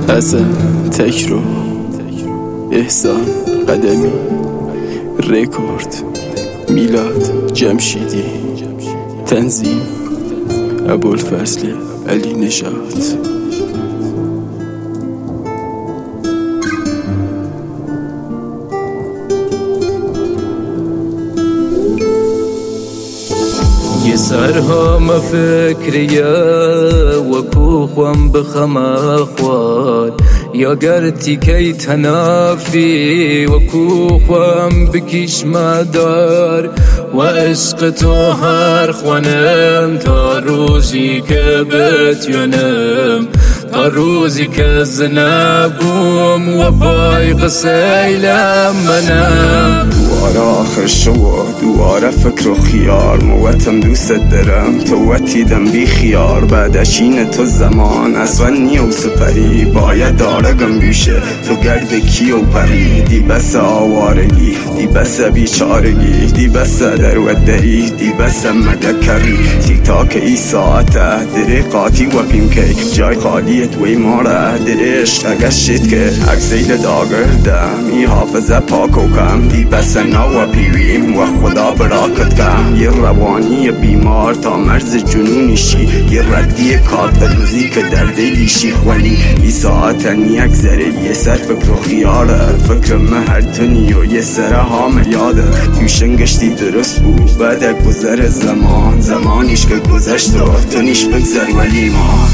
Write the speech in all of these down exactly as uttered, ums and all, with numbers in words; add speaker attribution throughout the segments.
Speaker 1: حسن تکرو، احسان قدمی، رکورد، میلاد جمشیدی، تنظیم ابوالفضل علی نژاد.
Speaker 2: سرها ما فکریه وکو خوام بخما خوال یا گرتی کی تنافی وکو خوام بکیش مدار و عشق تو هر خوانم تا روزی که بتیونم تا روزی که زنبوم و پای قسیلم منم.
Speaker 3: دواره آخر شو دواره فکر و خیار موتم دوست درم تو وتیدم بی خیار بعدش این تو زمان اصلا نیو سپری باید دارگم بیشه تو گرد کی و پری دی بس آوارگی دی بس بیچارگی دی بس در و دری دی بس مگه کری تیک تاک ای ساعته دره قاطی و پیمکی جای خالیت وی ماره دره اشتگه شید که اکسیل داگردم ای حافظه پاک و کم دی بس نو پیویم و خدا براکت کم یه روانی بیمار تا مرز جنونیشی یه ردی کارتلوزی که در دلیشی خوانی ای ساعتن یک ذره یه سر فکر و خیاره فکر مهرتونی و یه سره هامه یاده توشنگشتی درست بود بعد گذر زمان زمانیش که گذشت و تونیش بگذر ولی ما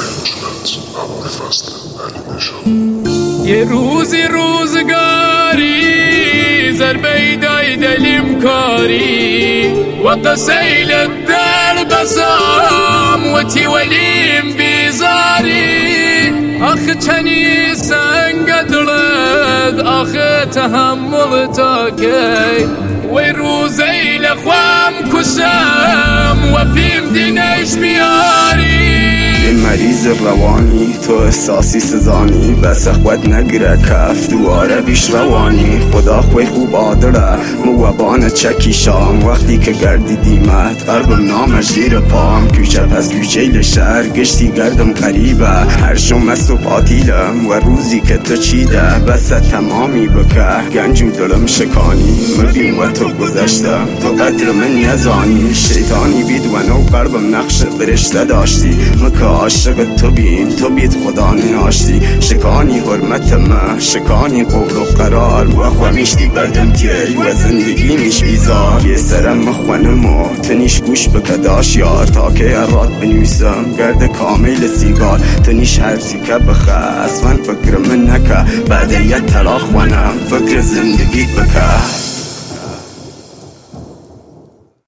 Speaker 2: یه روزی روزگاری ضربه دای دلیم کاری و قسیل در بسام و تی ولیم بیزاری آخه چنی سنگ درد آخه تحمل تا کی و روزی لخوام کشم و پیم دینش بیاری
Speaker 3: یه مریض روانی تو احساسی سزانی بس خود نگره کف دواره بیش روانی خدا خوی خوب آدره موابان چکی شام وقتی که گردی دیمت قربم نامش زیر پام کوچه پس کوچه لشهر گشتی گردم قریبه هر شم است و پاتیلم و روزی که تو چیده بس تمامی بکه گنجو دلم شکانی مبین و تو گذشتم تو قدر من نزانی شیطانی بید و نو قربم نقش برشته داشتی مکه عاشق تو بیم تو بید خدا ناشتی شکانی حرمت ما شکانی قول و قرار و خوامیشتی بردم تیل و زندگی میش بیزار یه سرم مخونم و تنیش گوش بکداش یار تا که اراد بنویسم گرد کامل سیگار تنیش هرسی که بخه اصلا فکر من نکه بعد یه تلا خونم فکر زندگی بکه